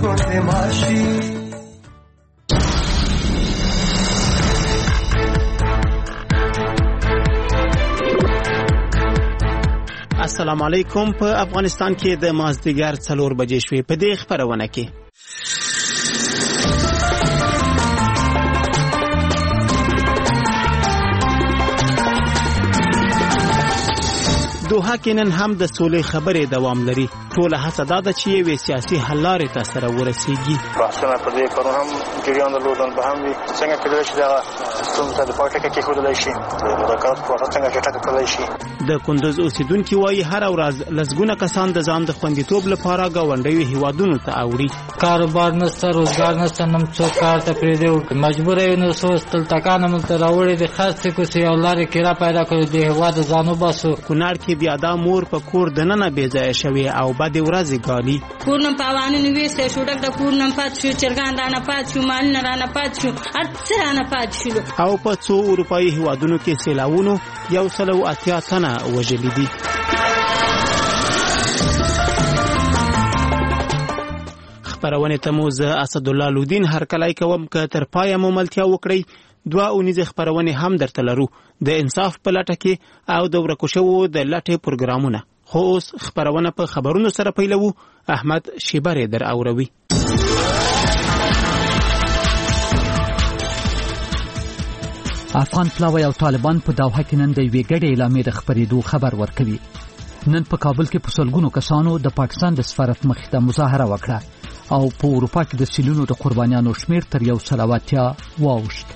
گنده ماشی. السلام علیکم. په افغانستان کې د مازدیګر 4 بجې شوې. په دې خبرونه کې دوحه کې نن هم د سولې خبرې دوام لري. ټوله هڅه دا ده چې یوې سیاسي حل لارې ته سره ورسیږي. بحثونه په دې کارونه هم جریان درلودل به هم څنګه کېدای شي دا ستونزه د پارټي کې ښودل شي، د مذاکرات پروسه څنګه چټک کېدای شي. د کندوز اوسیدونکو وايي هر ورځ لسګونه کسان د ځان د خوندیتوب لپاره گاونډیو هیوادونو ته اوړي. کاروبار نشته، روزګار نشته، نم څوک کار ته پریږدي، مجبور یې نو سوستل تکانه ملته راوړي د خاصه کوسي او لارې کرا پیدا کړې د هیواد ځانو باسو. کونړ کې بیا د مور په کور د نن بې ځای شوی او بد ورځې ګالي. کورنم پاوانو نیوسته شوډک د کورنم پات شو، چرګان دانه پات شو، مان نه رانه پات شو، اڅ رانه پات شو. او په څو اروپאי هیوادونو کې سیلاوونو 180 تنه وژلي دي. خبرونه ته مو زه اسد الله لودین هر کله کوم که تر پای مو ملتیا وکړی. 2 اونیزه خبرونه هم درته لرو د انصاف په لټه کې او د ورکوشو د لټه پروګرامونه. خو اوس خبرونه په خبرونو سره پیلو. احمد شیبر در اوروي. افغان پلاوی او طالبان په دوحه کې نن د یوې ګډې اعلامیې د خبرېدو خبر ورکوي. نن په کابل کې په سلګونو کسانو د پاکستان د سفارت مخې ته مظاهره وکړه او په اروپا کې د سیلونو د قربانیانو شمیر تر 180 واوښت.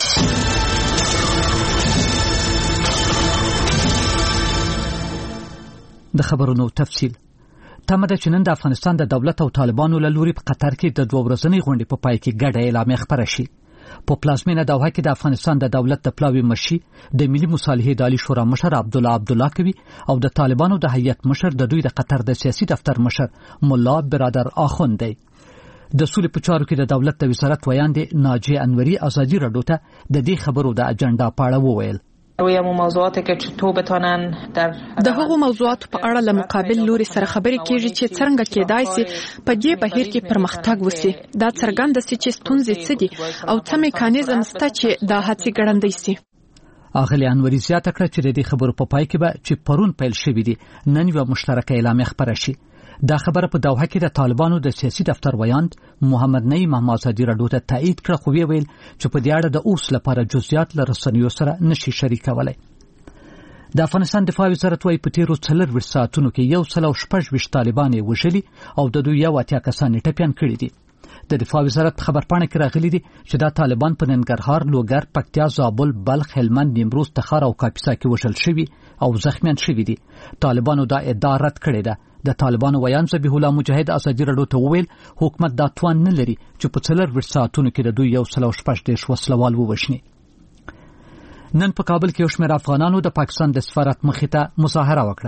د خبرونو تفصیل. تمه ده چې نن د افغانستان د دولت او طالبانو له لوري په قطر کې د 2 ورځنۍ غونډې په پای کې ګډه اعلامیه خبره شي. په پلازمینه دوحه کې د افغانستان د دولت د پلاوی مشي د ملي مصالحې د عالی شورا مشر عبدالله کوي او د طالبانو د هیئت مشر د دوی د قطر د سیاسي دفتر مشر مولا برادر آخوند دی. د سولې په چارو کې د دولت د وزارت ویاندې ناجیه انوري ازادي راډیو ته د دې خبرو د اجنډا په اړه وویل. روی موضوعاتی که چطور بتونن د هغو موضوعاتو په اړه له مقابل لوري سره خبرې کیږي چې څنګه کېدای شي په دې بهیر کې پرمختګ وشي. دا څرګنده شي چې ستونزې څه دي او څه میکانیزم شته چې دا هڅې ګړندۍ شي. اغلی انوري زیاته کړه چې د دې خبرو په پای کې به چې پرون پیل شوې دي نن یو مشترکه اعلامیه خبره شي. دا خبره په دوحه کې د طالبانو د سیاسي دفتر ویاند محمد نعیم ازادي راډیو ته تایید کړ، خو ویل چې په دې اړه د اوس لپاره جزئیات له رسنیو سره نشي شریکولای. د افغانستان دفاع وزارت وايي په تیرو 4 ساعتونو کې 126 طالبان وژلي او د دوی 80 کسان ټپيان کړي دي. د دفاع وزارت خبرپاڼه کې راغلي دي چې دا طالبان په ننګرهار، لوګر، پکتیا، زابل، بلخ، هلمند، نیمروز، تخار او کاپیسا کې وژل شوي او زخمیان شوي دي. طالبانو دا ادعا رد کړې ده. د طالبانو ویان ذبیح الله مجاهد ازادي راډیو ته وویل حکومت دا توان نه لري چې په 4 ساعتونو کې د دوی 126 وسلوال ووژني. نن په کابل کې یو شمېر افغانانو د پاکستان د سفارت مخې ته مظاهره وکړه.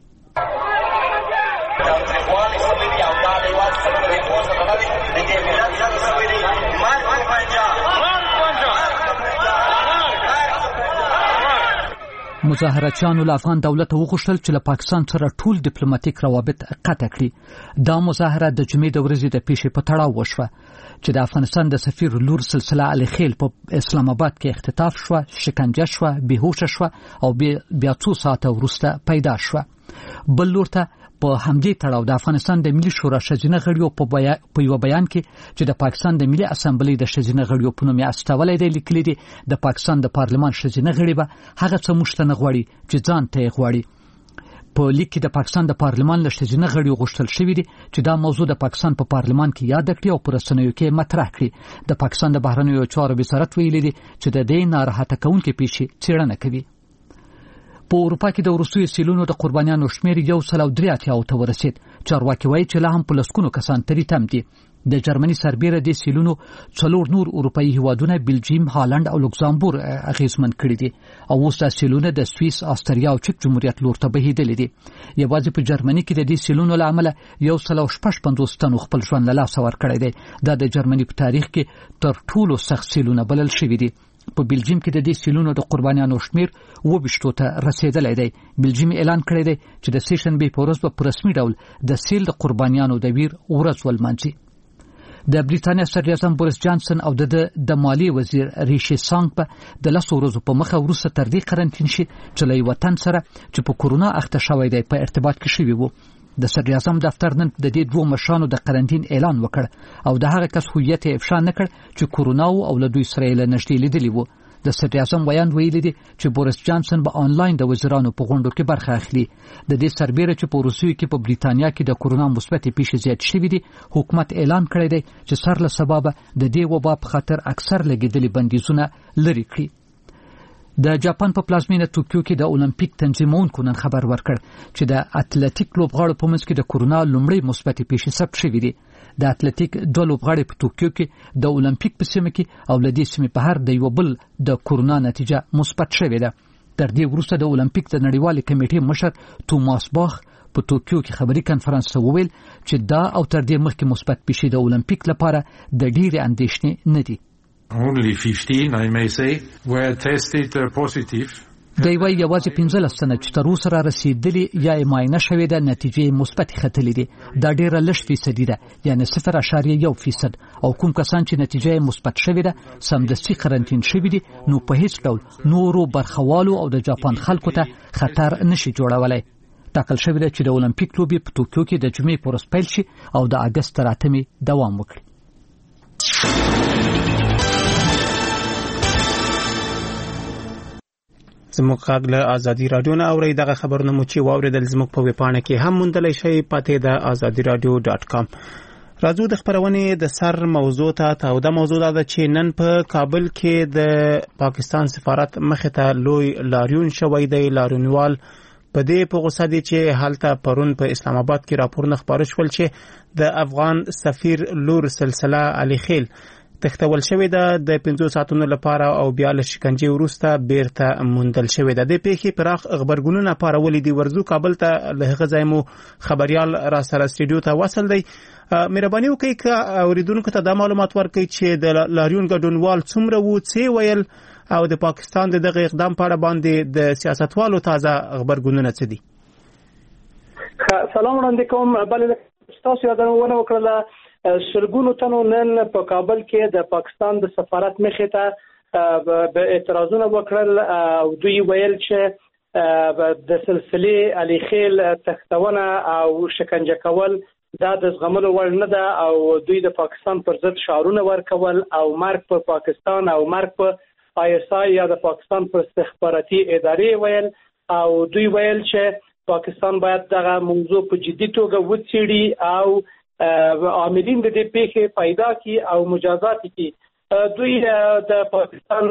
مظاهرچیانو له افغان دولت وغوښتل چې له پاکستان سره ټول ډیپلوماټیک روابط قطع کړي. دا مظاهره د جمعې د ورځې د پیښې په تړاو وشوه چې د افغانستان د سفیر لور سلسله علي خیل په اسلام آباد کې اختطاف شوه، شکنجه شوه، بیهوشه شوه او بیا 2 ساعته وروسته پیدا شوه. بل لور ته په همدې تړاو د افغانستان د ملي شورا شجنه غړیو په یو بیان کې چې د پاکستان د ملي اسمبلی د شجنه غړیو په نوم استولې دی لیکلي دي د پاکستان د پارلمان شجنه غړي به هغه څه مشتنه غواړي چې ځان ته غواړي. په لیک کې د پاکستان د پارلمان له شجنه غړیو غوښتل شوی دی چې دا موضوع د پاکستان په پارلمان کې یاد کړي او پر رسنیو کې مطرح کړي. د پاکستان د بهرنیو چارو وزارت ویلي دی چې د دې ناراحته کونکي پیښې څېړنه کوي. په اروپا کې د روسیې سیلونو د قربانیانو شمیر 183 ته ورسید. چارواکي وایي چې لا هم په لسګونو کسان ترې تم دي. د جرمني سربېره د سیلونو 4 نور اروپאי هیوادونه بلجیم، هالند او لوکزامبورګ اغیزمن کړي دي او اوس د سیلونو د سوئیس، استریا او چک جمهوریت لور ته بهیدلې دي. یوازې په جرمني کې د دې سیلونو له امله 156 تنو خپل ژوند له لاسه ورکړی دی. دا د جرمني په تاریخ کې تر ټولو سخت سیلونه بلل شوي دي. په بلجیم کې د دې سیلونو د قربانیانو شمیر 20 ته رسیدلی دی. بلجیم اعلان کړی دی چې د سیشن به په ورځ په رسمي ډول د سیل د قربانیانو د ویر ورځ ولمانځي. د بریټانیا صدر اعظم بوریس جانسن او د مالی وزیر ریشي سانګ په د 10 ورځو په مخه وروسته تر دې قرنطین شي چې له وطن سره چې په کورونا اخته شوی دی په ارتباط کې شوی وو. د صدر اعظم دفتر نن د دې دوه مشرانو د قرنطین اعلان وکړ او د هغه کس هویت افشا نه کړ چې کورونا او له دوی سره له نږدې لیدلی وو. د صدر اعظم ویان ویلي دي چې بوریس جانسن به آنلاین د وزیرانو په غونډو کې برخه اخلي. د دې سربېره چې په روسیې کې په بریټانیا کې د کورونا مثبت پیښې زیات شوي دي، حکومت اعلان کړی دی چې سر له سبب د دې وبا په خاطر اکثر لګیدلي بندیزونه لري کړي. د جاپان په پلازمینه توکیو کې د اولمپیک تنظیمونکو نن خبر ورکړ چې د اتلټیک لوبغاړو په منځ کې د کورونا لومړی مثبت پیښې ثبت شوې دي. د اتلټیک دوه لوبغاړي په توکیو کې د اولمپیک په سیمه کې او لدې سیمه په هر د یو بل د کورونا نتیجه مثبت شوې ده. تر دې وروسته د اولمپیک د نړیوالې کمیټې مشر توماس باخ په توکیو کې خبري کانفرنس وویل چې دا او تر دې مخکې مثبت پیښې د اولمپیک لپاره د ډېرې اندېښنې نه دي. Only 15, I may say, were tested positive. د یوازې 15 تنه چې تر اوسه را رسیدلي یا معاینه شوې ده نتیجې مثبت ختلې دي. دا ډیره لږ فیصدي ده، یعنی 0.1% او کوم کسان چې نتیجې مثبت شوې ده سمدستي قرنطین شوي دي، نو په هیڅ ډول نورو برخوالو او د جاپان خلکو ته خطر نشي جوړولای. ټاکل شوې ده چې د اولمپیک لوبې په توکیو کې د جمعې پر ورځ پیل شي او د اگست تر 8 دوام وکړي. زموږ غږ له ازادي رادیو نه اورئ. دغه خبرونه مو چې واوریدل زموږ په ویبپاڼه کې هم موندلی شئ، پته د azadiradio.com. راځو د خبرونې د سر موضوع ته. توده موضوع ده چې نن په کابل کې د پاکستان سفارت مخې ته لوی لاریون شوی دی. لاریونوال په دې په غوسه دي چې هلته پرون په اسلام آباد کې راپورونه خپاره شول چې د افغان سفیر لور سلسله علي خیل تختول شوې ده د 15 ساعتونو لپاره او بیا له شکنجې وروسته بیرته موندل شوې ده. د پیښې پراخ خبرګونونه پارولي دي. ورزو کابل ته له هغه ځای مو خبريال را سره سټډیو ته وصل دی. مهرباني وکړئ چې اوریدونکو ته دا معلومات ورکړئ چې د لاریون ګډونوال څومره وو، څه ویل او د پاکستان د دغه اقدام په اړه باندې د سیاستوالو تازه خبرګونونه څه دي. سلام وړاندې کوم. بل تاسو یادونه وکړه سرګونو تنو نن په کابل کې د پاکستان د سفارت مخې ته به اعتراضونه وکړل او دوی ویل چې د سلسله علي خیل تختونه او شکنجه کول دا د زغملو وړ نه ده او دوی د پاکستان پر ضد شعارونه ورکول او مرګ په پاکستان او مرګ په ISI یا د پاکستان پر استخباراتي ادارې ویل او دوی ویل چې پاکستان باید دغه موضوع په جدي توګه وڅېړي او عاملین د دې پیښې پیدا کی او مجازات کی. دوی د پاکستان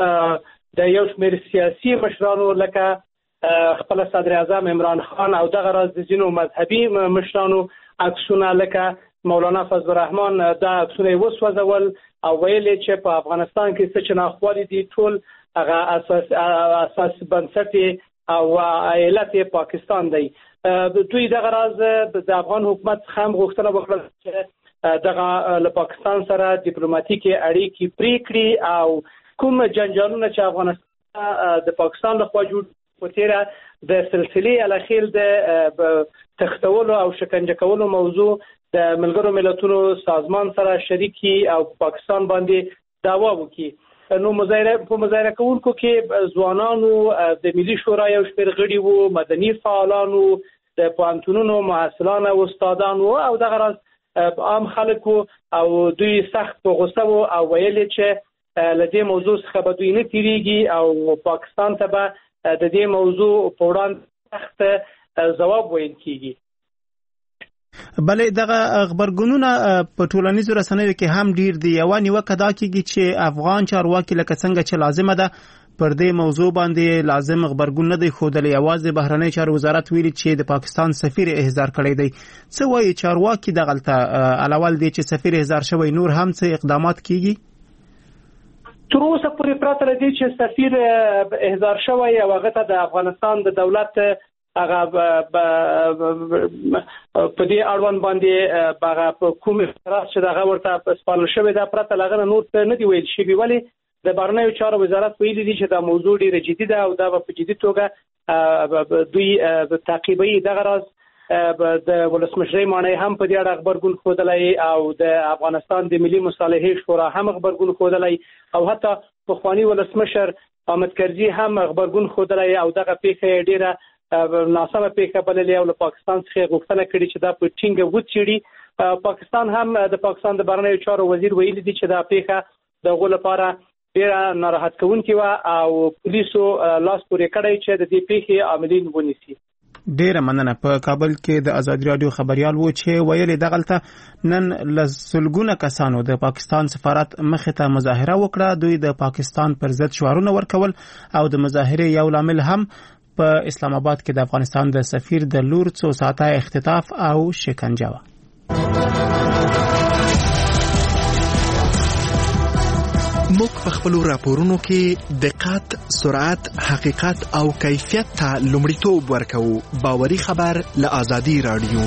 د یو شمېر سیاسي مشرانو لکه خپل صدر اعظم عمران خان او دغه راز د ځینو مذهبي مشرانو عکسونه لکه مولانا فضل الرحمن دا عکسونه وسوځول او ویل چې په افغانستان کې څه چې ناخوالي دي ټول هغه اساس بنسټ او علت پاکستان دی. دوی دغه راز د افغان حکومت هم غوښتنه وکړه چې دغه له پاکستان سره ډیپلوماټیکي اړیکې پرې کړي او کوم جنجالونه چې افغانستان د پاکستان لخوا جوړ وتیره د سلسله الخیل د تختولو او شکنجه کولو موضوع د ملګرو ملتونو سازمان سره شریکي او پاکستان باندې دعوا وکړي. نو مظاهره کوونکو کې ځوانانو د ملي شورا یو شمېر غړي وو، مدني فعالانو، د پوهنتونونو محصلان او استادانو او دغه راز عام خلکو او دوی سخت په غوسه وو او ویل چې له دې موضوع څخه به دوی نه تیریږي او پاکستان ته به د دې موضوع په وړاندې سخت ځواب ویل کیږي. بلې دغه خبرګونونه په ټولنیزو رسنیو کې هم ډیر دي. یو نیوکه دا کیږي چې افغان چارواکي لکه څنګه چې لازمه ده پر دې موضوع باندې لازم خبرګون نه دی ښودلی. یوازې بهرنی چارو وزارت ویلي چې د پاکستان سفیر احضار کړی دی. څه وایي چارواکي دغلته علاوه دې چې سفیر احضار شوی نور هم څه اقدامات کیږي؟ تر اوسه پورې پراته لري چې سفیر احضار شوی او هغه ته د افغانستان د دولت هغه په دې اړوند باندې هغه کوم اعتراض چې دغه ورته سپارل شوی دا پرته لغنه نور څه نه دی ویل شوی، ولی د بهرنیو چارو وزارت ویلي دي چې دا موضوع ډیره جدي ده او دا په جدي توګه دوی تعقیبوي. دغه راز د ولسمشرۍ ماڼۍ هم په دې اړه خبرګون ښودلی او د افغانستان د ملي مصالحې شورا هم خبرګون ښودلی او حتی پخواني ولسمشر احمد کرزي هم خبرګون ښودلی او دغه پیښه ډیره ناسمه پیښه بللې او له پاکستان څخه غوښتنه کړې چې دا په ټینګه وڅېړي. پاکستان هم د پاکستان د بهرنیو چارو وزیر ویلي دي چې دا پیښه د هغو لپاره ډیره ناراحت کوونکې وه او پولیسو لاس پورې کړی چې د دې پیښې عاملین ونیسي. ډیره مننه. په کابل کې د ازادي راډیو خبريال وو چې ویلي دغلته نن لسلګونه کسانو د پاکستان سفارت مخې ته مظاهره وکړه. دوی د پاکستان پر ضد شعارونه ورکول او د مظاهرې یو لامل هم په اسلام آباد کې د افغانستان د سفیر د لور څو ساعته اختطاف او شکنجه و. موږ په خپل راپورونو کې دقت، سرعت، حقیقت او کیفیت ته لومړیتوب ورکوو. باوري خبر له آزادي راډیو.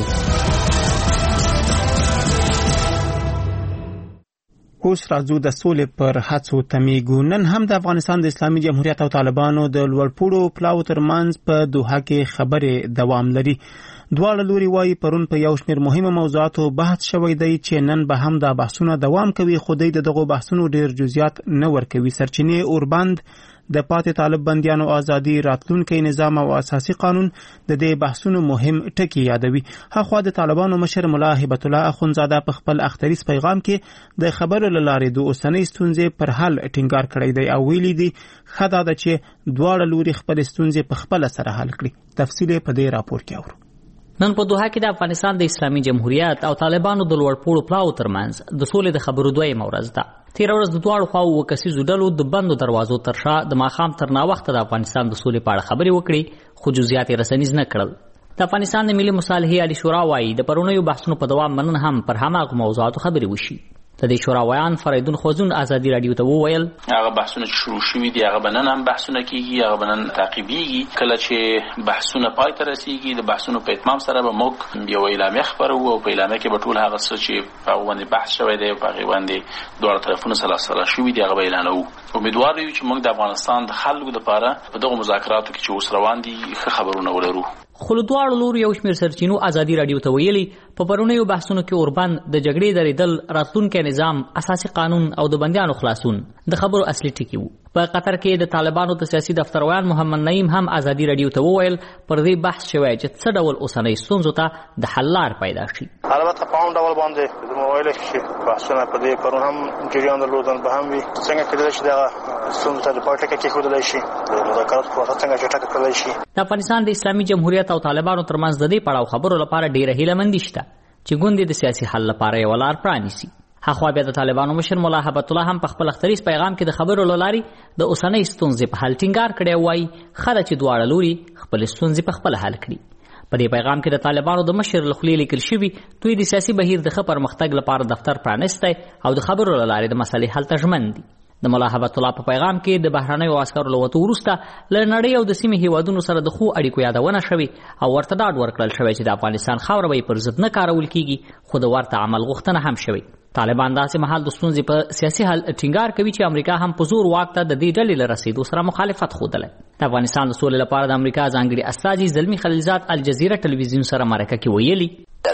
اوس راځو د سولې پر هڅو تمیږو. نن هم د افغانستان د اسلامي جمهوریت او طالبانو د لوړپوړو پلاو ترمنځ په دوحه کې خبرې دوام لري. دواړه لوري وايي پرون په یو شمېر مهمه موضوعاتو بحث شوی دی چې نن به هم دا بحثونه دوام کوي، خو دغه بحثونو ډیر جزئیات نه ورکوي. سرچینې اوربند د پاتې طالب بندیانو ازادي، راتلونکي نظام او اساسي قانون د دې بحثونو مهم ټکي یادوي. هغه د طالبانو مشر ملا هبت الله اخونزاده په خپل اختریز پیغام کې د خبرو لاره د اوسنۍ ستونزې پر حل ټینګار کړی دی او ویلي دی خدای دا چې دواړه لوري خپل ستونزې په خپل سره حل کړي. تفصیل په دې راپور کې اورو. نن په دوحه کې د افغانستان د اسلامي جمهوریت او طالبانو د لوړپوړو پلاو ترمنځ د سولې د خبرو دویمه ورځ ده. تېره ورځ د دواړو خواو وکسیزو ډلو د بندو دروازو تر شا د ماښام تر ناوخته د افغانستان د سولې په اړه خبرې وکړې، خو جزئیات یې رسنیز نه کړل. د افغانستان د ملي مصالحې عالي شورا وایي د پرونیو بحثونو په دوام نن هم پر هماغو موضوعاتو خبرې وشي. د دې شورا ویان فریدون خوزون ازادي راډیو ته وویل هغه بحثونه چې شروع شوي دي هغه بنن هم بحثونه کیږي، هغه بنن تعقیبېږي. کله چې بحثونه پای ته رسیږي د بحثونو په اتمام سره به موږ یو اعلامیه خبرو او په اعلامیه کې به ټول هغه څه چې په باندې بحث شوی دی په هغه باندې دواړه طرفونه سره شوي دي هغه به اعلانوو. امیدوار یو چې موږ د افغانستان د خلکو لپاره په دغه مذاکراتو کې چې اوس روان دي ښه خبرونه ولرو. خو له دواړو لورو یو شمېر سرچینو ازادي راډیو ته ویلي په پرونیو بحثونو کې اوربند د جګړې درېدل، راتلونکی نظام، اساسي قانون او د بندیانو خلاصون د خبرو اصلي ټکي وو. په قطر کې د طالبانو د سیاسي دفترویان محمد نعیم هم ازادي راډیو ته وویل پر دې بحث شوی چې څه ډول اوسنۍ ستونزو ته د حل لار پیدا شي. البته په عام ډول باندې د موبایل کې بحثونه په دې پرون هم جریان درلودل به هم وي څنګه کېدای شي دا ستونزو ته د پارټي کې ښودل شي د مذاکرات پروسه څنګه چټک کړل شي. د افغانستان د اسلامي جمهوریت او طالبانو ترمنځ د دې پړاو خبرو لپاره ډیره هیله مندي شته چې ګوندې د سیاسي حل لپاره یو لار پرانیسي. هغه بیا د طالبانو مشر مولا هبت الله هم په خپل اختریز پیغام کې د خبرو لاري د اوسنۍ ستونزې په حل ټینګار کړی وای خره چې دواړه لوري خپل ستونزې په خپل حل کړي. په دې پیغام کې د طالبانو د مشر لخوا لیکل شوی دوی د سیاسي بهیر د ښه پرمختګ لپاره دفتر پرانیستی او د خبرو لاري د مسلې حل ته ژمن دي. د مولا هبت الله په پیغام کې د بهرنیو عسکرو له وتو وروسته له نړۍ او د سیمې هیوادونو سره د ښو اړیکو یادونه شوې او ورته ډاډ ورکړل شوی چې د افغانستان خاوره به پر ضد نه کارول کیږي، خو د ورته عمل غوښتنه هم شوې. طالبان داسې مهال د ستونزې په سیاسي حل ټینګار کوي چې امریکا هم په زور واک ته د دې ډلې له رسېدو سره مخالفت ښودلی. د افغانستان د سولې لپاره د امریکا ځانګړي استازي زلمي خلیلزاد الجزیره ټلویزیون سره مرکه کې ویلي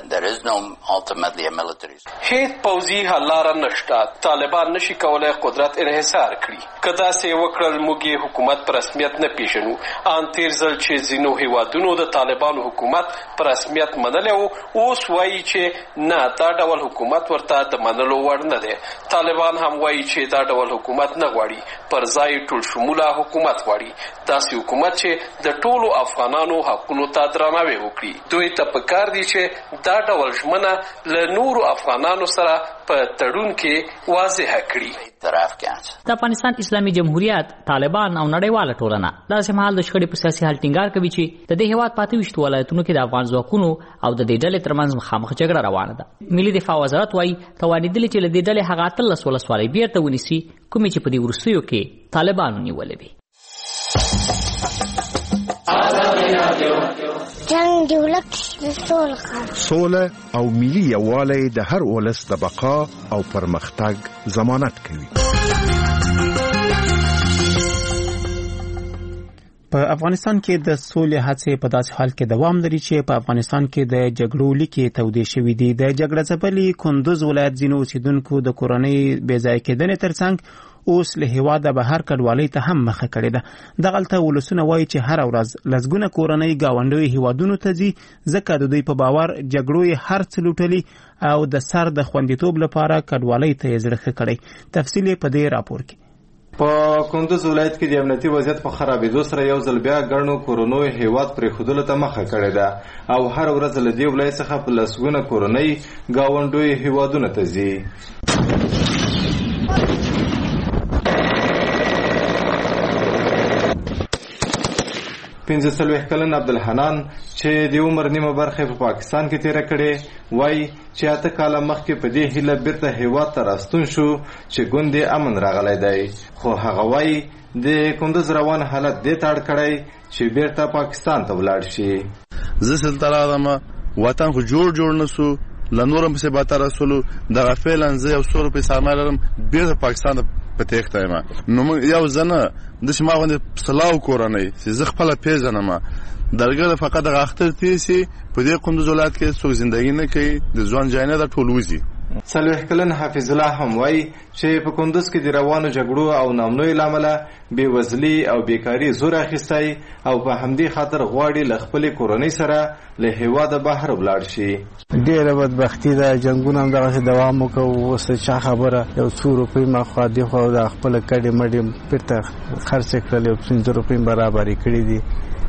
هیڅ پوځي حل لاره نشته. طالبان نشي کولای قدرت انحصار کړي. که داسې وکړل موږ حکومت په رسمیت نه پیژنو. ان تیر ځل چې ځینو هیوادونو د طالبانو حکومت په رسمیت منلی و اوس وایي چې نه دا ډول حکومت ورته د منلو وړ نه دی. طالبان هم وایي چې دا ډول حکومت نه غواړي، پر ځای ټول شموله حکومت غواړي، داسې حکومت چې د ټولو افغانانو حقونو ته درناوی وکړي. دوی ته پکار دي چې دا ډول ژمنه له نورو افغانانو سره په تړون کې واضح کړي. د افغانستان اسلامي جمهوریت، طالبان او نړیواله ټولنه داسې مهال د شخړې په سیاسي حل ټینګار کوي چې د دې هېواد پاتې ویشتو ولایتونو کې د افغان ځواکونو او د دې ډلې ترمنځ مخامخ جګړه روانه ده. ملي دفاع وزارت وایي توانېدلي چې له دې ډلې هغه 13 ولسوالۍ بیرته ونیسي کومې چې په دې وروستیو کې طالبانو نیولې وي. جنگ دی ولک سوله او ملي یووالی د هر ولس د بقا او پرمختګ ضمانت کوي. په افغانستان کې د سولې هڅې په داسې حال کې دوام لري چې په افغانستان کې د جګړو لیکې تودې شوې دي. د جګړه ځپلي کندوز ولایت ځینو اوسیدونکو د کورنۍ بې ځایه کېدنې ترڅنګ اوس له هېواده بهر کډوالۍ ته هم مخه کړې ده. دغلته ولسونه وایي چې هره ورځ لسګونه کورنۍ ګاونډیو هېوادونو ته ځي ځکه د دوی په باور جګړو یې هر څه لوټلي او د سر د خوندیتوب لپاره کډوالۍ ته یې زړه ښه کړی. تفصیل یې په دې راپور کې. په کندوز ولایت کې د امنیتي وضعیت په خرابېدو سره یو ځل بیا ګڼو کورنیو هېواد پرېښودلو ته مخه کړې ده او هر ورځ له دې ولایت څخه په لسګونه کورنۍ ګاونډیو هېوادونو ته ځي. 45 کلن عبدالحنان چې د عمر نیمه برخه په پاکستان کې تیره کړې وای چې 8 کاله مخکې په دې هیله بیرته هیواد ته راستون شو چې ګوندې امن راغلی دی، خو هغه وای د کندوز روان حالت دې تاړ کړی چې بیرته پاکستان ته ولاړ شي. زه سلطه راځم وطن خو جوړ نسو لنورم په سباته رسولو د غفلان زه یو سور په سرمایه لرم بیرته پاکستان په تخته ما نو یو زنه د شما باندې سلاو کورنۍ چې زه خپل پیژنم درګه فقط د اختر تیسی په دې کندوز ولایت کې څو ژوندۍ نه کوي د ځوان جاینه د ټولوزي. 40 کلن حافظ الله هم وای چې په کندوز کې د روانو جګړو او نامنوي لامل بیوزلي او بیکاری زور اخیستای او په همدې خاطر غواړي ل خپل کورنۍ سره له هیواده بهر ولاړ شي. ډیره بدبختی ده، جنگونه هم دغه دوام وکړو. اوس چا خبره یو 2 روپۍ مخه دی خو د خپل کډې مډې پرته خرڅ کړل او 5 روپۍ برابر کړې دي.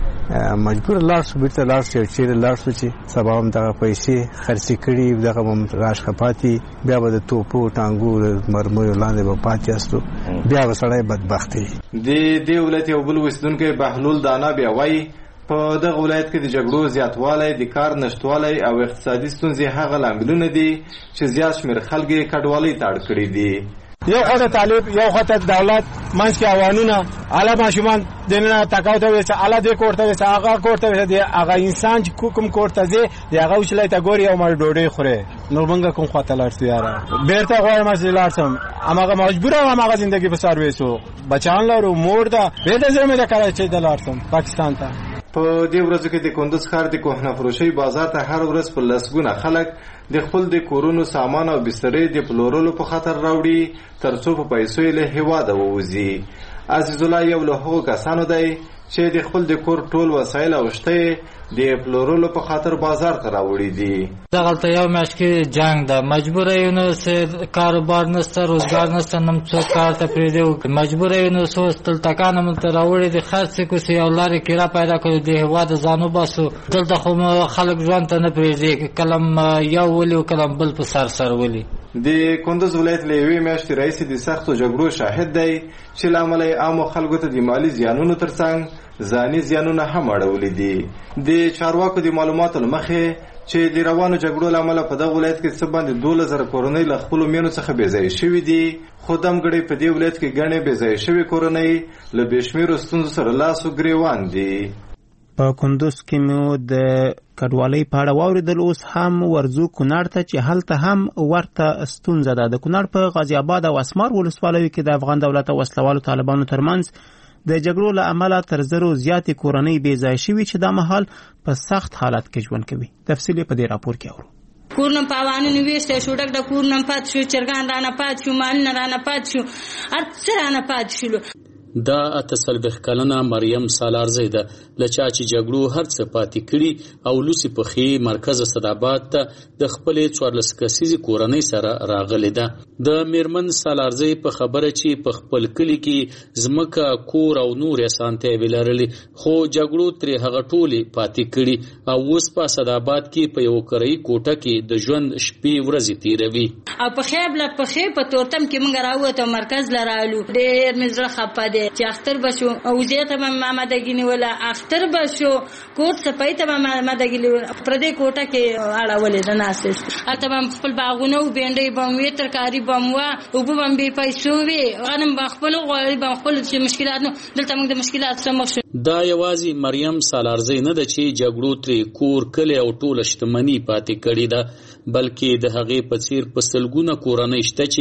مجبور لاړ شو بیرته لاړ شو چې لاړ شو چې سبا هم دغه پیسې خرڅې کړي دغه هم راشه پاتې بیا به د توپو ټانګو مرمیو لاندې به پاتې استو بیا به سړی بدبخت وي. د دې ولایت یو بل اوسیدونکی بهلول دانا بیا وایي په دغه ولایت کې د جګړو زیاتوالی د کار نشتوالی او اقتصادي ستونزې هغه لاملونه دي چې زیات شمېر خلک یې کډوالۍ ته اړ کړي دي. یو خواته طالب یو خواته دولت منځ کې عوانونه اعلی ماشومان دننه تکاو ته وي چې اعلی دې کور ته وي چې هغه کور ته وي چې هغه انسان چې کوم کور ته ځي د هغه وشلای ته ګوري او مړ ډوډۍ خوري. نو موږ کوم خواته لاړ شو یاره بیرته غواړم چې لاړ شم هغه مجبور یم هغه ژوندۍ په سر وېسو بچان لرو مور ده بیرته زموږ د کار چې د لاړ شم پاکستان ته. په دې ورځو کې د کندوز ښار د کوهنه فروشۍ بازار ته هر ورځ په لسګونه خلک د خپل د کورونو سامان او بسترې د پلورلو په خاطر راوړي ترڅو په پیسو یې له هېواده ووځي. عزیز الله یو له هغو کسانو دی چې د خپل د کور ټول وسایل او شته د پلورلو په خاطر بازار ته راوړي دي. دغلته یو میاشت کې جنگ ده، مجبور یو نو چې کاروبار نشته روزګار نشته نم څوک کار ته پرېږدي، مجبور یو نو څو تلتکانه ملته راوړي د خرڅې کوسي او لارې کرا پیدا کړي د هېواد ځانو باسو. دلته خو خلک ژوند ته نه پرېږدي کلم یو ولي او کلم بل په سر ولي. د کندوز ولایت له یوې میاشتې راهیسې د سختو جګړو شاهد دی چې له امله یې عامو خلکو ته د مالي زیانونو ترڅنګ ځاني زیانونه هم اړولي دي. د چارواکو د معلوماتو له مخې چې د روانو جګړو له امله په دغه ولایت کې څه باندې 12,000 کورنۍ له خپلو مېنو څخه بېځایه شوي دي، خو دمګړی په دې ولایت کې ګڼې بېځایه شوې کورنۍ له بې شمېرو ستونزو سره لاس و ګرېوان دي. په کندوز کې مو د کډوالۍ په اړه واورېدل. اوس هم ورځو کونړ ته چې هلته هم ورته ستونزه ده. د کونړ په غازي آباد او اسمار ولسوالیو کې د افغان دولت او وسلوالو طالبانو ترمنځ د جګړو له امله تر زرو زیاتې کورنۍ بې ځایه شوي چې دا مهال په سخت حالت کې ژوند کوي. تفصیل یې په دې راپور کې اورو. کورنم پاوانو ویسته شو ډک د کورنم پات شو چرګان رانه پات شو مالونه رانه پات شو ارڅ رانه پات شو. دا 48 کلنه مریم سالارزی ده لچا چې جګړو هر څه پاتې کړي او لوسی پخې مرکز صداباد ته د خپلې 14 کسیزې کورنۍ سره راغلی ده. د میرمن سالارزی په خبره چې په خپل کلی کې ځمکه کور او نور اسانتیاوې لرلې خو جګړو ترې هغه ټولې پاتې کړي او اوس په صداباد کې په یو کرایي کوټه کې د ژوند شپې ورځې تیروي. او په خیب لا په خیب په تورتم کې موږ راوته مرکز لرالو ډېر مزړه خپه ده چې اختر بشو او زیاته ما مدګینی ولا اختر بشو کوټ سپای ته ما مدګلی پر دې کوټه کې اړولې د ناسس اته ما خپل باغونه او بینډي بموي ترکاری بموا او بم به پیسو وی غنم بخپل غوړي بخپل چې مشکلات نو دلته موږ د مشکلات سره مخ شو. دا یوازې مریم سالارزی نه ده چې جګړو ترې کور کلی او ټول شتمنۍ پاتې کړي ده بلکې د هغې په څیر په سلګونه کورنۍ شته چې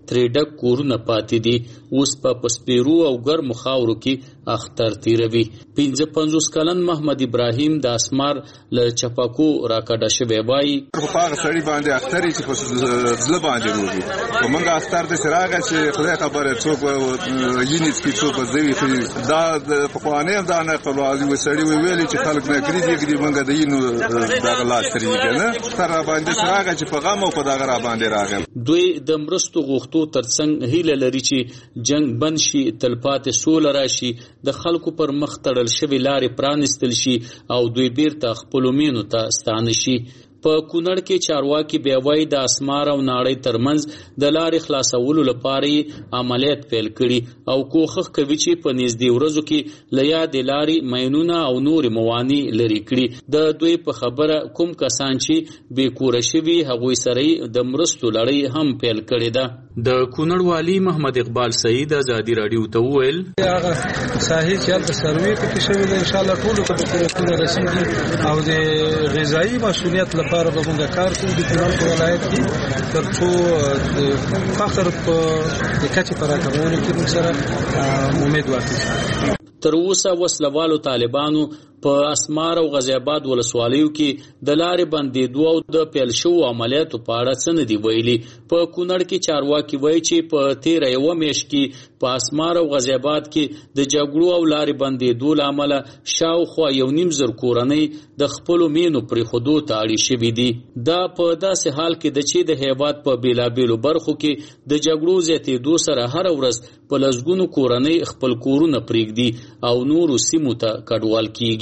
ترې ډک کورونه پاتې دي، اوس په سپیرو او ګرمو خاورو کې اختر تیروي. 55 کلن محمد ابراهیم د اسمار له چپاکو راکډه شوی وایي په هغه سړي باندې اختر چې په زله باندې روزي په موږ اختر د سراغه چې خدای خبره څوک یونیټ کې څوک ځوي دا د پخواني دا نه خپلوالي وسړي ویلي چې خلک نه کړی دي موږ د یینو دا لاس ترې کنه تر باندې سراغه چې په غم او په دغه را باندې راغی. دوی د مرستو غوښتو ترڅنګ هیله لري چې جنگ بند شي، تلپاتې سوله راشي، د خلکو پر مخ تړل شوی لارې پرانستل شي او دوی بیرته خپلو مینو ته ستانه شي. په کونړ کې چارواکي بیا وایي د اسمار او ناړۍ ترمنځ د لارې خلاصولو لپاره عملیات پیل کړي او کوښښ کوي چې په نږدې ورځو کې له یادې لارې ماینونه او نورې موانع لرې کړي. د دوی په خبره کوم کسان چې بې کوره شوي هغوی سره د مرستو لړۍ هم پیل کړې ده. د کونړ والي محمد اقبال سعید ازادي راډیو ته وویل هغه ساحې چې هلته سروې پکې شوي ده انشاءالله ټولو ته به پوره رسېږي او د غذایي مسؤلیت لپاره به موږ کار کوو د کونړ په ولایت کې تر څو د فقر په د کچې په راکمولو کې موږ سره امید واخیستو. تر اوسه وسلوالو طالبانو په اسمار او غازی آباد ولسوالیو کې د لارې بندېدو او د پیل شوو عملیاتو په اړه څه نه دي ویلي. په کونړ کې چارواکي وایي چې په تېره یوه میاشت کې په اسمار او غازی آباد کې د جګړو او لارې بندېدو له امله شاوخوا 1.5 کورنۍ د خپلو مینو پرېښودو ته اړې شوي دي. دا په داسې حال کې ده چې د هیواد په بېلابېلو برخو کې د جګړو زیاتېدو سره هره ورځ په لسګونو کورنۍ خپل کورونه پرېږدي او نورو سیمو ته کډوال کیږي.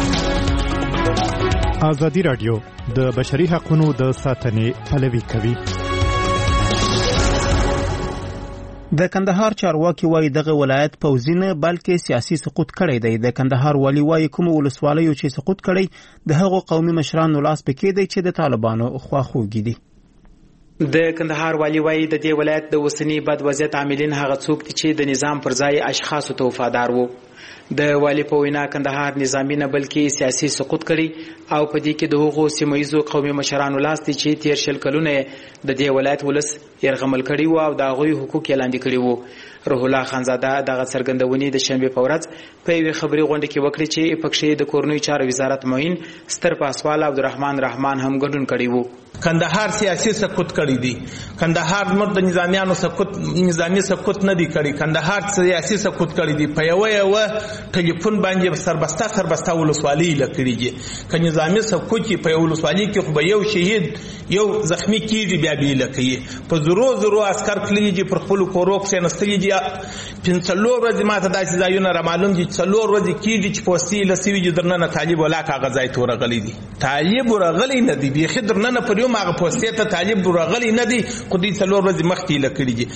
ازادي راډیو د بشري حقوقو د ساتنې پلوي کوي. د کندهار چارواکي وایي دغه ولایت پوځي نه بلکې سیاسي سقوط کړی دی. د کندهار والي وایي کوم ولسوالیو چې سقوط کړی د هغو قومي مشرانو لاس پکې دی چې د طالبانو خواخوږي دي. د کندهار والي وایي د دې ولایت د اوسنی بد وضعیت عاملین هغه څوک دي چې د نظام پر ځای اشخاصو ته وفادار وو. د والی په وینا کندهار نظامی نه بلکې سیاسي سقوط کړي او په دې کې د هغو سیمه‌ییزو قومي مشرانو لاس دي چې تیر شل کلونه د دې ولایت ولس یرغمل کړي وو او د هغوی حقوق یې لاندې کړي وو. روح الله خانزاده دغه څرګندونې د شنبې په ورځ په یوې خبري غونډه کې وکړي چې پکښې د کورنیو چارو وزارت معین ستر پاسوال عبدالرحمن رحمان هم ګډون کړي وو. کندهار سیاسي سقوط کړی دی. کندهار مرد نظامیانو سقوط نظامی سقوط نه دی کړی. کندهار سیاسي سقوط کړی دی. په یو ټلیفون باندې سربسته ولسوالۍ لکړي دي. ک نظامی سقوط په یو ولسوالۍ کې خو به یو شهید یو زخمی کیږي بیا به لکړي. په زرو عسكر کلی دي پر خپل کوروک سي نستري دي. پنځلور ورځې ماته داسې ځایونه را معلوم دي. څلور ورځې کیږي چې پوستي لسوي دي درنه طالب ولا کاغذای تور غلي دي. طالب ورغلي نه دي به درنه پر یو ماغه پوستي ته طالب ورغلي نه دي. خو دې څلور ورځې مخکې لکړي دي.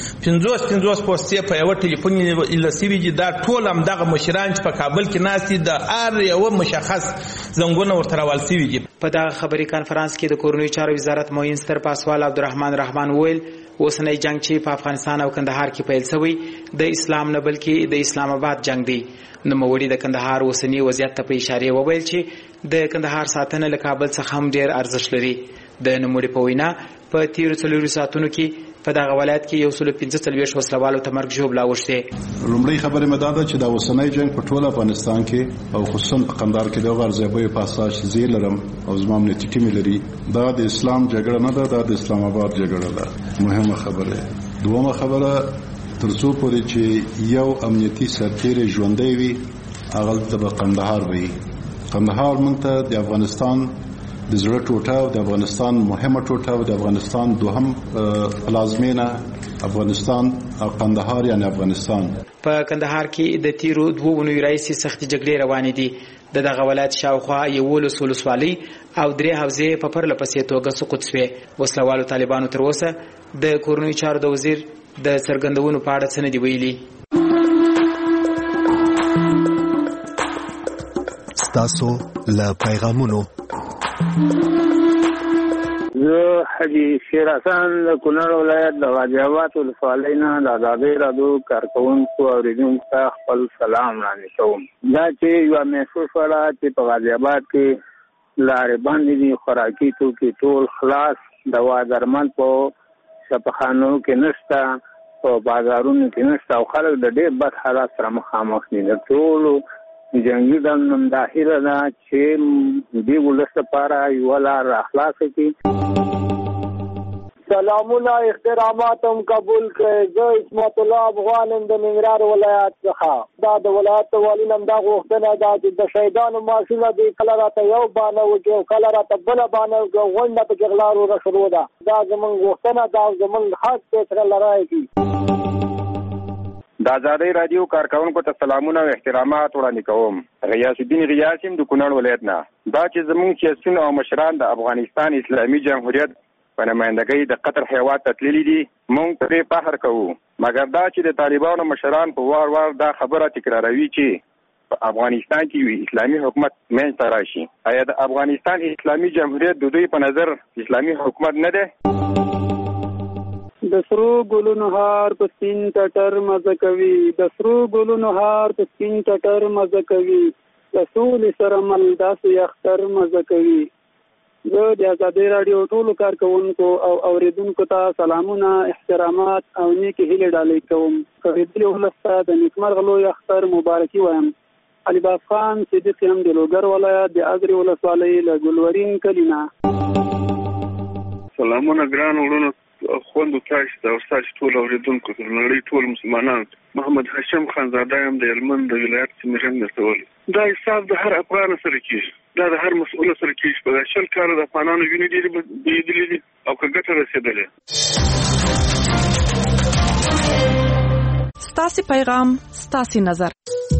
50 پوستي په یو ټلیفون لسوي دي. دا ټول هم دغه مشران په کابل کې ناسي د ار یو مشخص زنګونه ورته راول سوي دي. په دغه خبري کانفرنس کې د کورنیو چارو وزارت معین ستر پاسوال عبدالرحمن رحمان ویل اوسنۍ جنگ چې په افغانستان او کندهار کې پیل شوی د اسلام نه بلکې د اسلام آباد جنگ دی. نوموړي د کندهار اوسنی وضعیت ته په اشاره وویل چې د کندهار ساتنه له کابل څخه هم ډیر ارزښت لري. د نوموړي په وینا په تیرو 4 ساعتونو کې په دغه ولایت کې 145 وسلوالو ته مرګ ژوبله اوښتې. لومړی خبره مې دا ده چې د اوسنۍ جنگ په ټول افغانستان کې او خصوصا په قندهار کې د غرضیابۍ پاساج زیر لرم او زما امنیتي ټیم لري. دا د اسلام جګړه نه ده، دا د اسلام آباد جګړه ده. مهمه خبره. دومره خبره ترڅو پورې چې یو امنیتي سرتیری ژوندی وي هغه د قندهار وي. قندهار موږ ته د افغانستان د زړه ټوټه او د افغانستان مهمه ټوټه او د افغانستان دوهم پلازمینه افغانستان او قندهار یعنی افغانستان. په کندهار کې د تیرو 2 اونیو راځي سختي جګړې روانې دي. دغه ولایت شاوخوا 11 ولسوالۍ او 3 حوزې په پرله پسې توګه سقوط شوې. وسلوالو طالبانو تر اوسه د کورنیو چارو د وزیر د څرګندونو په اړه څه نه دی ویلي. ستاسو له پیغامونو زه حاجي شیر حسن د کونړ ولایت د غازی آباد ولسوالۍ نه د ازادۍ راډیو کارکوونکو اورېدونکو ته خپل سلام وړاندې کوم. دا چې یوه محسوس وړه چې په غازی آباد کې لارې بندې دي، خوراکي توکي ټول خلاص، دوا درمل په شفاخانو کې نشته، په بازارونو کې نشته او خلک د ډېر بد حالات سره مخامخ دي. د ټولو جنګي ډلو دا هیله ده چې دې ولس لپاره یوه لار راخلاصه کړي. سلامونه احترامات هم قبول کړئ. زه عصمت الله افغان یم د ننګرهار ولایت څخه. دا د ولایت والي نه دا غوښتنه ده چې د شهیدانو معاشونه دې کله راته یو بانه وکړي او کله راته بله بانه وکړي. غونډه پکې غلا وروره شروع ده. دا زموږ غوښتنه ده او زموږ حق پې سره لړای کړي. د ازادۍ راډیو کارکونکو ته سلامونه او احترامات وړاندې کوم. غیاث الدین غیاث یم د کونړ ولایت نه. دا چې زموږ سیاسیون او مشران د افغانستان اسلامي جمهوریت په نمایندګۍ د قطر هیواد ته تللي دي، موږ پرې فخر کوو. مګر دا چې د طالبانو مشران په وار وار دا خبره تکراروي چې په افغانستان کې یو اسلامي حکومت منځته راشي. آیا د افغانستان اسلامي جمهوریت د دوی په نظر اسلامي حکومت نه دی؟ د سرو ګلونو هار په سپین ټټر مزه کوي، د سرو ګلونو هار په سپین ټټر مزه کوي، د سولې سره مل داسې اختر مزه کوي. زه د ازادۍ راډیو ټولو کارکوونکو او اوریدونکو ته سلامونه، احترامات او نیکې هیلې ډالۍ کوم. اورېدلي ولس ته د نیکمرغه لوی اختر مبارکي وایم. علي باز خان صدیق یم د لوګر ولایت د ازرې ولسوالۍ له ګلورین کلي نه. سلامونه ګران وروڼو، خوندو تاسو ته او ستاسو ټول اوریدونکو ته، نړۍ ټول مسلمانانو. محمد هاشم خانزاده یم د هلمند د ولایت څمرنګ نه سوال. دا حساب د هر افغان سره کیږي، دا د هر مسؤل سره کیږي. په شل کار د افغانانو ویني دي او که ګټه رسیدلې. ستاسو پیغام، ستاسو نظر.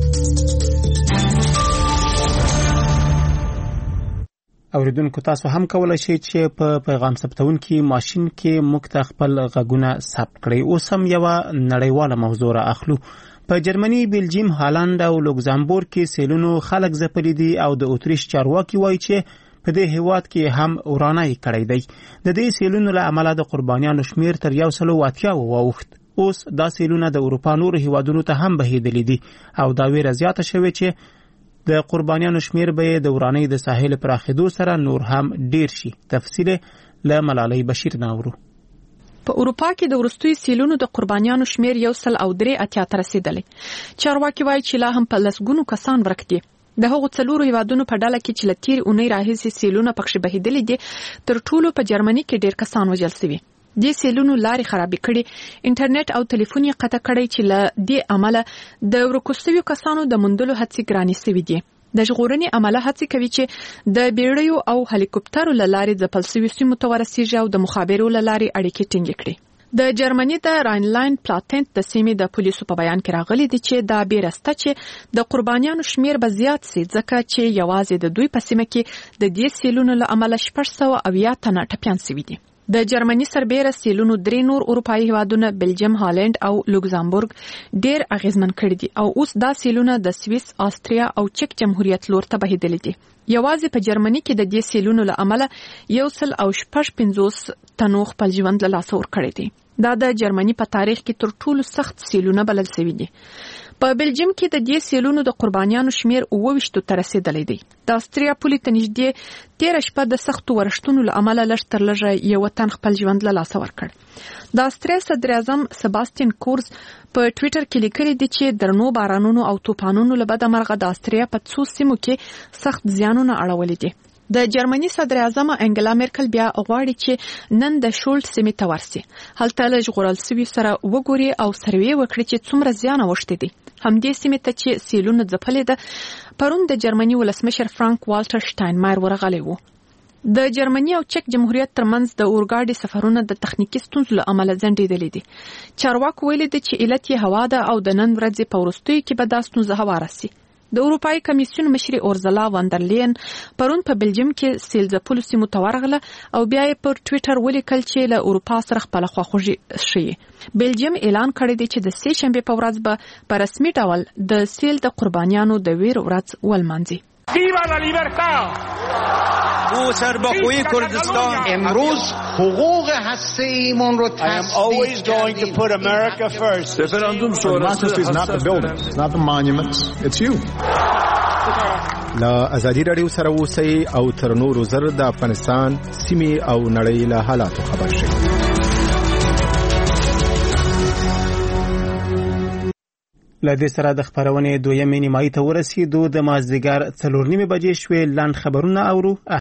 اوریدونکو تاسو هم کولای شئ چې په پیغام ثبتونکي ماشين کې موږ ته خپل غږونه ثبت کړئ. اوس هم یوه نړیواله موضوع را اخلو. په جرمني، بلجیم، هالند او لوکزامبورګ کې سیلونو خلک ځپلي دي او د اتریش چارواکي وایي چې په دې هیواد کې هم ورانای کړی دی. د دې سیلونو له امله د قربانیانو شمیر تر 180 واوښت. اوس دا سیلونه د اروپا نورو هیوادونو ته هم بهیدلي دي او دا ویره زیاته شوې چې د قربانیانو شمیر به د ورانۍ د ساحل پراخېدو سره نور هم ډیر شي. تفصیل له ملالۍ بشیر ناورو. په اروپا کې د وروستیو سیلونو د قربانیانو شمیر 183 ته رسیدلی. چارواکي وایي چې لا هم په لسګونو کسان ورک دي. د هغو 4 هیوادونو په ډله کې چې له تېرې اونۍ راهیسې سیلونه پکښې بهیدلي دي، تر ټولو په جرمني کې ډیر کسان وژل شوي. دې سیلونو لارې خرابې کړي، انټرنیټ او ټلیفون یې قطع کړی چې له دې عمله د ورکو شویو کسانو د موندلو هڅې ګرانې شوي دي. د ژغورنې عمله هڅې کوي چې د بیړیو او هلیکوپټرو له لارې ځپل شویو سیمو ته ورسیږي او د مخابرو له لارې اړیکې ټینګې کړي. د جرمني د راینلاند پلاتنت د سیمې د پولیسو په بیان کې راغلي دي چې دا بیرسته چې د قربانیانو شمیر به زیات سي، ځکه چې یوازې د دوی په سیمه کې د دې سیلونو له امله 670 تنه ټپیان شوي دي. د جرمني سربېره سیلونو 3 نور اروپایي هیوادونه بلجیم، هالند او لوکزامبورګ ډیر اغیزمن کړي دي او اوس دا سیلونه د سویس، آستریا او چک جمهوریت لور ته بهیدلي دي. یوازې په جرمني کې د دې سیلونو له امله 155 تنو خپل ژوند له لاسه ورکړی دی. دا د جرمني په تاریخ کې تر ټولو سخت سیلونه بلل شوي دي. په بلجیم کې د دې سیلونو د قربانیانو شمیر 28 ته رسیدلی دی. د آستریا پولې ته نږدې 13 شپه د سختو ورښتونو له امله لږ تر لږه 1 تن خپل ژوند له لاسه ورکړ. د آستریا صدر اعظم سباستین کورز په ټویټر کې لیکلي دي چې درنو بارانونو او طوفانونو له بده مرغه د آستریا په څو سیمو کې سخت زیانونه اړولي دي. د جرمني صدر اعظم انګلا مرکل بیا غواړي چې نن د شولټ سیمې ته ورسي، هلته له ژغورل شویو سره وګوري او سروې وکړي چې څومره زیان اوښتی دی. همدې سیمې ته چې سیلونه ځپلې ده، پرون د جرمني ولسمشر فرانک والټر شټاینمایر ورغلی و. د جرمني او چک جمهوریت ترمنځ د اورګاډي سفرونه د تخنیکی ستونزو له امله ځنډېدلي دي. چارواکو ویلي دي چې علت یې هوا ده او د نن ورځې په وروستیو کې به دا ستونزه هواره سي. د اروپایي کمیسیون مشري اورزلا واندرلین پرون په بلجیم کې سیل ځپلو سیمو ته ورغله او بیا یې پر ټویټر ولیکل چې له اروپا سره خپله خواخوږي ښیي. بلجیم اعلان کړی دی چې د سې شنبې په ورځ به په رسمي ډول د سیل د قربانیانو د ویر ورځ ولمانځي. Viva la libertad! او سربخوی کردستان امروز حقوق هسته‌ایمون رو I am always going to put America first. Referendum sonrası is not the buildings, it's not the monuments, it's you. لا ازادي رادیو سره اوسئ او تر نورو زر د افغانستان سیمې او نړۍ له حالاتو خبر شئ. لدې سره د خبرونې دویمې نیمایي ته ورسېدو. د مازدیګر 4:30 بجې شوې. لاند خبرونه اورو.